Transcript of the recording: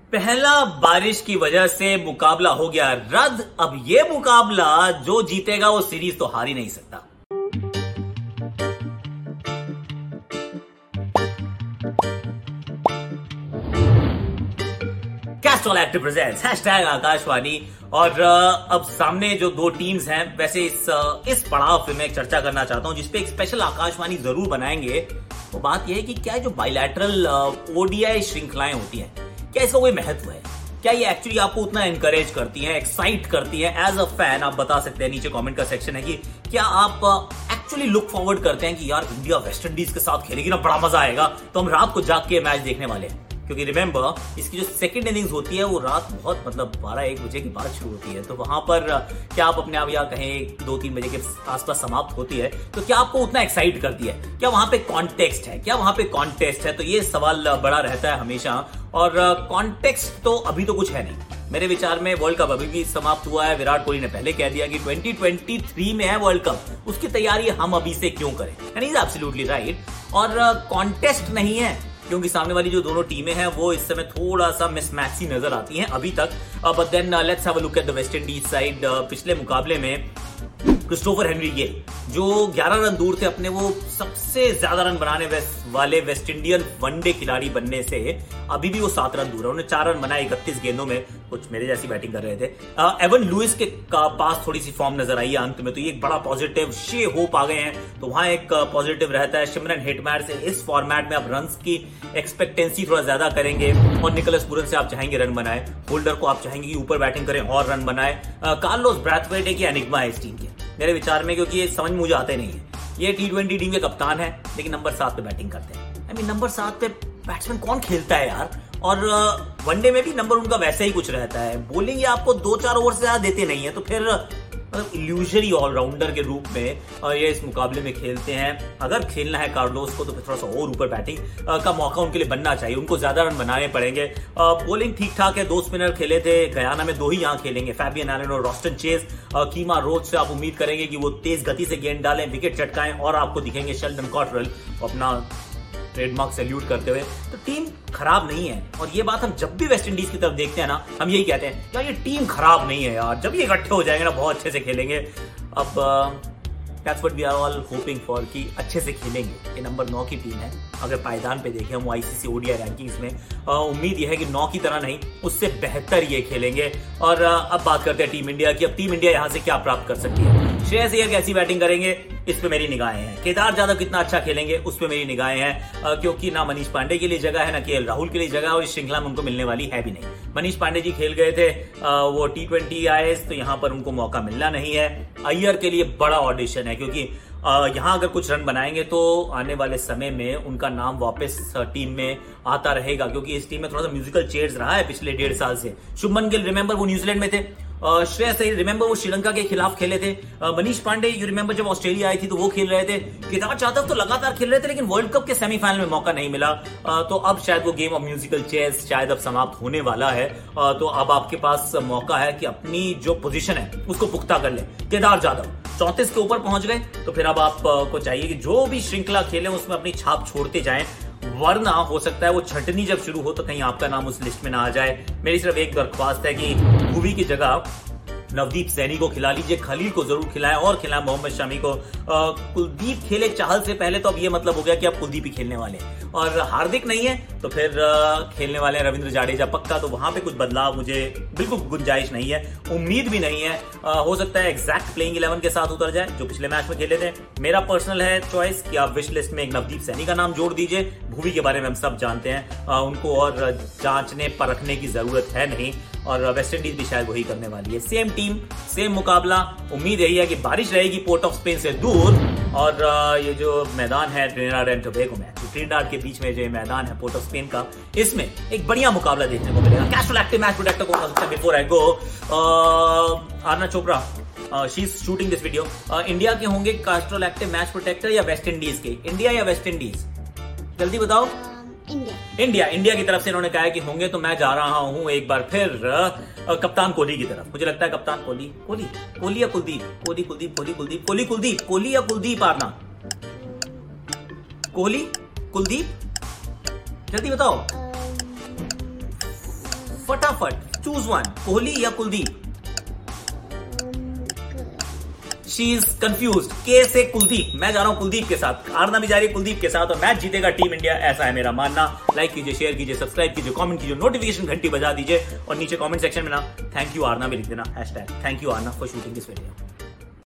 पहला बारिश की वजह से मुकाबला हो गया रद्द। अब ये मुकाबला जो जीतेगा वो सीरीज तो हार ही नहीं सकता। Castrol active presents #Akashvani. और अब सामने जो दो टीम्स हैं, वैसे इस पड़ाव पे मैं एक चर्चा करना चाहता हूं जिसपे एक स्पेशल आकाशवाणी जरूर बनाएंगे। वो बात यह है कि क्या जो बायलैटरल ओडीआई श्रृंखलाएं होती हैं, क्या इसका कोई महत्व है? क्या ये एक्चुअली आपको उतना एनकरेज करती हैं, एक्साइट करती हैं? एज अ फैन आप बता सकते हैं, नीचे कमेंट का सेक्शन है कि क्या आप एक्चुअली लुक फॉरवर्ड करते हैं कि यार इंडिया वेस्ट इंडीज के साथ खेलेगी ना, बड़ा मजा आएगा, तो हम रात को जाग के मैच देखने वाले हैं। क्योंकि रिमेंबर इसकी जो सेकंड इनिंग्स होती है वो रात बहुत 12-1 बजे के बाद शुरू होती है, तो वहां पर क्या आप अपने आप या कहें 2-3 बजे के आसपास समाप्त होती है, तो क्या आपको उतना एक्साइट करती है? क्या वहां पे कॉन्टेक्स्ट है? क्या वहां पे कॉन्टेस्ट है? तो ये सवाल बड़ा रहता है हमेशा। और कॉन्टेक्स्ट तो अभी तो कुछ है नहीं मेरे विचार में। वर्ल्ड कप अभी भी समाप्त हुआ है। विराट कोहली ने पहले कह दिया कि 2023 में है वर्ल्ड कप, उसकी तैयारी हम अभी से क्यों करें? And he is absolutely right. और कॉन्टेस्ट नहीं है क्योंकि सामने वाली जो दोनों टीमें हैं वो इस समय थोड़ा सा मिसमैच सी नजर आती हैं अभी तक। But then let's have a look at the West Indies side. पिछले मुकाबले में क्रिस्टोफर हेनरी गेल जो 11 रन दूर थे अपने वो सबसे ज्यादा रन बनाने वाले वेस्ट इंडियन वनडे खिलाड़ी बनने से, अभी भी वो 7 रन दूर है। उन्होंने 4 रन बनाए 31 गेंदों में, कुछ मेरे जैसी बैटिंग कर रहे थे। एवन लुइस के पास थोड़ी सी फॉर्म नजर आई है अंत में, तो ये एक बड़ा पॉजिटिव शे होप आ गए हैं, तो वहां एक पॉजिटिव रहता है। सिमरन हेटमायर से इस फॉर्मेट में आप रन की एक्सपेक्टेंसी थोड़ा ज्यादा करेंगे, और निकोलस पूरन से आप चाहेंगे रन बनाए, होल्डर को आप चाहेंगे कि ऊपर बैटिंग करें और रन बनाए। कार्लोस ब्रैथवेट एक एनिग्मा है इस टीम के मेरे विचार में, क्योंकि ये समझ मुझे आते नहीं है। ये T20 टीम के कप्तान है लेकिन नंबर 7 पे बैटिंग करते हैं। आई मीन नंबर 7 पे बैट्समैन कौन खेलता है यार? और वनडे में भी नंबर उनका वैसे ही कुछ रहता है। बॉलिंग ये आपको 2-4 ओवर से ज्यादा देते नहीं है, तो फिर इल्यूजरी ऑलराउंडर के रूप में ये इस मुकाबले में खेलते हैं। अगर खेलना है कार्लोस को तो फिर थोड़ा सा और ऊपर बैटिंग का मौका उनके लिए बनना चाहिए, उनको ज्यादा रन बनाने पड़ेंगे। बॉलिंग ठीक ठाक है, 2 स्पिनर खेले थे गयाना में, 2 ही यहाँ खेलेंगे, फैबियन एलन और रॉस्टन चेज। कीमा रोच से आप उम्मीद करेंगे कि वो तेज गति से गेंद डालें, विकेट चटकाएं, और आपको दिखेंगे शेल्डन कॉटरेल अपना ट्रेडमार्क सैल्यूट करते हुए। तो टीम खराब नहीं है, और ये बात हम जब भी वेस्ट इंडीज की तरफ देखते हैं ना, हम यही कहते हैं यार ये टीम खराब नहीं है यार, जब ये इकट्ठे हो जाएंगे ना बहुत अच्छे से खेलेंगे। अब that's what we are all hoping for कि अच्छे से खेलेंगे। ये नंबर 9 की टीम है, अगर पायदान पे देखें हम आईसीसी ओडीआई रैंकिंग्स में, उम्मीद यह है कि 9 की तरह नहीं उससे बेहतर ये खेलेंगे। और अब बात करते हैं टीम इंडिया की। अब टीम इंडिया यहां से क्या प्राप्त कर सकती है? श्रेयस अय्यर कैसी बैटिंग करेंगे इस पे मेरी निगाहें हैं। केदार जाधव कितना अच्छा खेलेंगे उस पे मेरी निगाहें हैं, क्योंकि ना मनीष पांडे के लिए जगह है ना केएल राहुल के लिए जगह, और इस श्रृंखला में उनको मिलने वाली है भी नहीं। मनीष पांडे जी खेल गए थे, वो T20 आए, तो यहां पर उनको मौका मिलना नहीं है। अय्यर के लिए बड़ा ऑडिशन है, क्योंकि यहां अगर कुछ रन बनाएंगे तो आने वाले समय में उनका नाम वापस टीम में आता रहेगा, क्योंकि इस टीम में थोड़ा सा म्यूजिकल चेयर्स रहा है पिछले 1.5 साल से। शुभमन गिल रिमेंबर वो न्यूजीलैंड में थे, श्रेयस अय्यर रिमेंबर वो श्रीलंका के खिलाफ खेले थे, मनीष पांडे यू रिमेंबर जब ऑस्ट्रेलिया आई थी तो वो खेल रहे थे, केदार जाधव तो लगातार खेल रहे थे, लेकिन वर्ल्ड कप के सेमीफाइनल में मौका नहीं मिला। तो अब शायद वो गेम ऑफ म्यूजिकल चेयर्स शायद अब समाप्त होने वाला है, तो अब आपके पास मौका है कि अपनी जो पोजीशन है उसको पुख्ता कर ले। केदार जाधव 34 के ऊपर पहुंच गए, तो फिर अब आपको चाहिए कि जो भी श्रृंखला खेले उसमें अपनी छाप छोड़ते जाएं, वरना हो सकता है वो छटनी जब शुरू हो तो कहीं आपका नाम उस लिस्ट में ना आ जाए। मेरी सिर्फ एक दरख्वास्त है कि भुवी की जगह नवदीप सैनी को खिला लीजिए, खलील को जरूर खिलाएं, और खिलाएं मोहम्मद शमी को। कुलदीप खेले चाहल से पहले, तो अब ये मतलब हो गया कि अब कुलदीप ही खेलने वाले, और हार्दिक नहीं है तो फिर खेलने वाले रविंद्र जाडेजा पक्का, तो वहां पे कुछ बदलाव मुझे बिल्कुल गुंजाइश नहीं है, उम्मीद भी नहीं है। हो सकता है एग्जैक्ट प्लेइंग 11 के साथ उतर जाए जो पिछले मैच में खेले थे। मेरा पर्सनल है चॉइस कि आप विश लिस्ट में एक नवदीप सैनी का नाम जोड़ दीजिए। भुवी के बारे में हम सब जानते हैं, उनको और जांचने परखने की जरूरत है नहीं, और वेस्ट इंडीज भी शायद वही करने वाली है। सेम टीम सेम मुकाबला, उम्मीद यही है कि बारिश रहेगी पोर्ट ऑफ स्पेन से दूर, और ये जो मैदान है ट्रिनिडाड एंड टोबैगो में, ट्रिनिडाड के बीच में जो मैदान है पोर्ट ऑफ स्पेन का, इसमें एक बढ़िया मुकाबला देखने को मिलेगा। कैस्ट्रॉल एक्टिव मैच प्रोटेक्टर कौन हो सकता है? Before I go, Aarna Chopra she is shooting this video. India के होंगे कैस्ट्रॉल एक्टिव मैच प्रोटेक्टर या वेस्ट इंडीज के? इंडिया या वेस्ट इंडीज, जल्दी बताओ। इंडिया की तरफ से इन्होंने कहा है कि होंगे, तो मैं जा रहा हूं एक बार फिर कप्तान कोहली की तरफ। मुझे लगता है कप्तान कोहली या कुलदीप आरना, कोहली कुलदीप, जल्दी बताओ। फटाफट चूज वन, कोहली या कुलदीप? She is confuse. के से कुलदीप, मैं जा रहा हूं कुलदीप के साथ, आरना भी जा रही है कुलदीप के साथ और मैच जीतेगा टीम इंडिया, ऐसा है मेरा मानना। लाइक कीजिए, शेयर कीजिए, सब्सक्राइब कीजिए, कमेंट कीजिए, नोटिफिकेशन घंटी बजा दीजिए और नीचे कमेंट सेक्शन में ना थैंक यू आरना भी लिख देना, hashtag thank you Aarna for shooting this video.